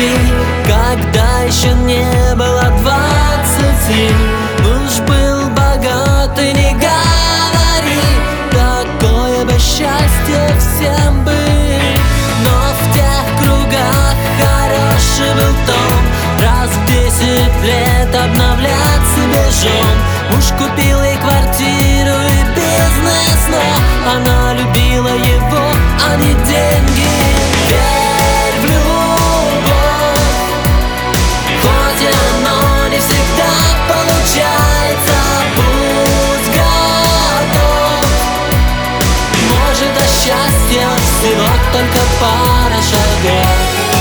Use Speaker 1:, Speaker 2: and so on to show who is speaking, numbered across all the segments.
Speaker 1: пути, когда еще не было 20. Муж был богат и не говори, такое бы счастье всем быть. Но в тех кругах хороший был том, раз в 10 лет обновлять себе жен. Муж купил ей квартиру и бизнес, но она любила его, а не деньги. Верь в любовь, хоть оно не всегда получается. Будь готов, может, до счастья всего только пара шагов.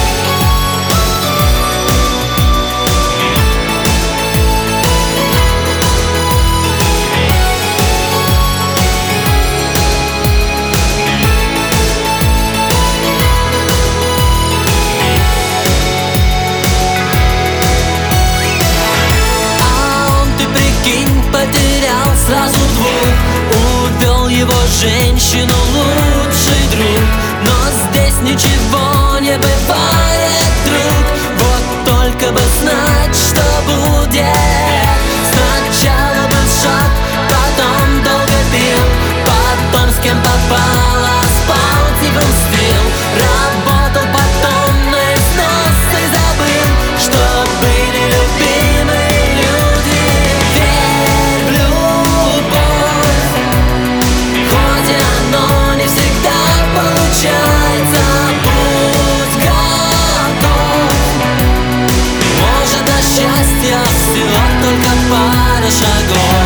Speaker 1: Сразу двух, увел его женщину лучший друг. Но здесь ничего не бывает, друг. Вот только бы знать, что будет. Сначала был шаг, потом долго пил, потом с кем попало спал, типа мстил. Работал потом на износ и забыл, что были любимые люди. Верь в любовь, хоть оно не всегда получается. Будь готов, может, до счастья всего только пара шагов.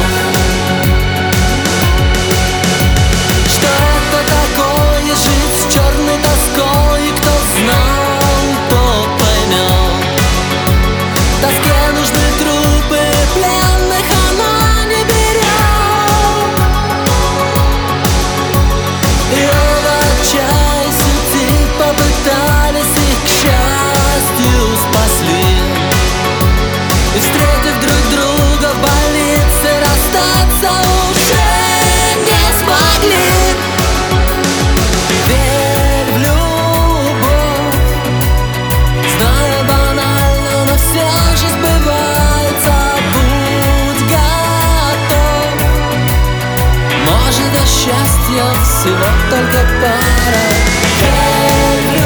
Speaker 1: Что это такое жить с черной тоской? Кто знал, тот поймет. В тоске нужны трупы пленных, она не берет. И оба чай сути попытались, их, к счастью, спасли. И, встретив друг друга в больнице, расстаться уже не смогли. Верь в любовь, знаю, банально, но все же сбывается. Будь готов, может, до счастья всего только пара. Верь в любовь.